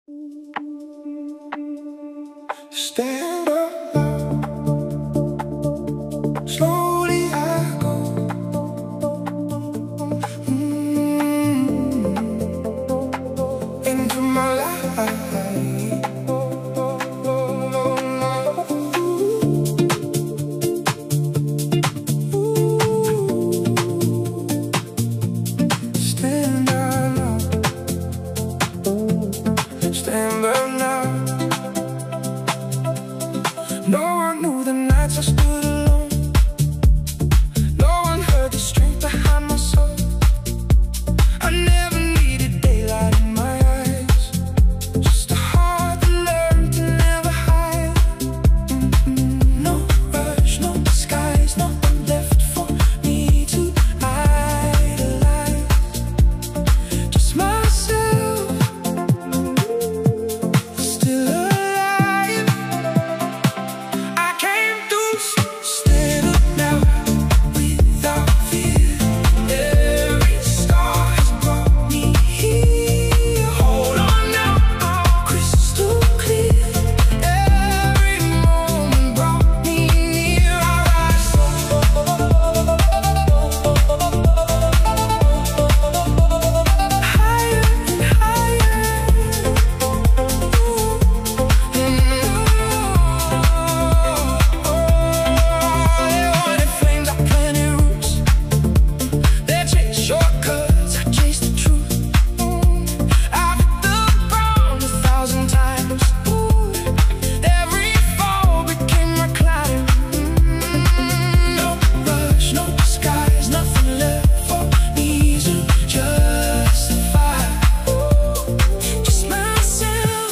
Stand up now, slowly I go. Into my life. Stand up now, stand up now. No one knew the nights I stood alone. No one heard the strength behind my soul. I never needed daylight in my eyes, just a heart that learned to never hide. No rush, no disguise, nothing left for me to idolize. Just myself, still alive. I came through, stand up now, without fear. Every star has brought me here. Hold on now, I'm crystal clear. Every moment brought me near. I rise higher and higher. The flames are plenty roots. They chase shortcuts, I chase the truth. I've hit the ground 1,000 times. Every fall became my climb. No rush, no disguise, nothing left for me to justify. Just myself,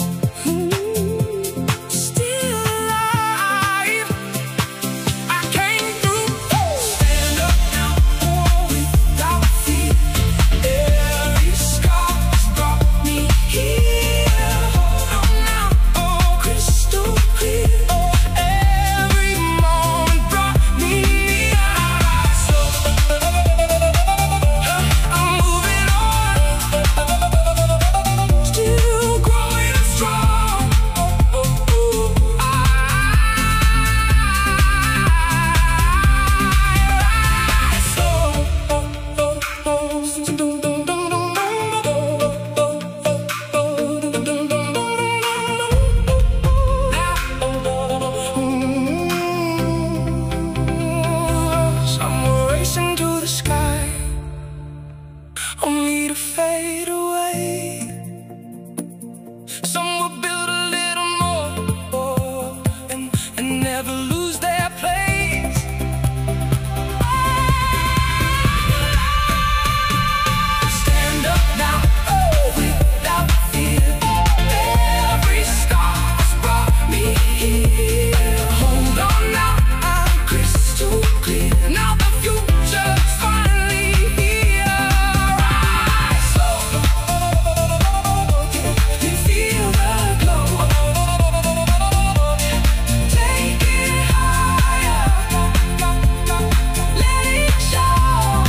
still alive. I came through, stand up now, without fear. Every scar has brought me here. Hold on now, oh, crystal clear. Every moment brought me near. I'm moving on, still growing strong. Some were racing to the sky, only to fade away. Some will build a little more and never lose their place. Stand up now, without fear. Every star has brought me here. Hold on now, I'm crystal clear. Now the future's finally here. Rise up, you feel the glow. Take it higher, let it show.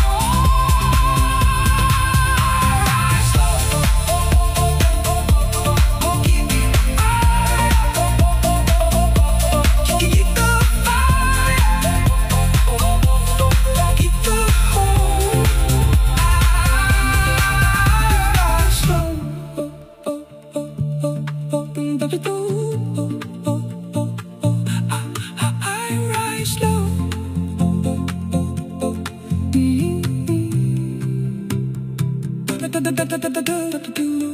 Rise up, keep it high. Keep the fire, keep the hope. I rise slow. I rise slow.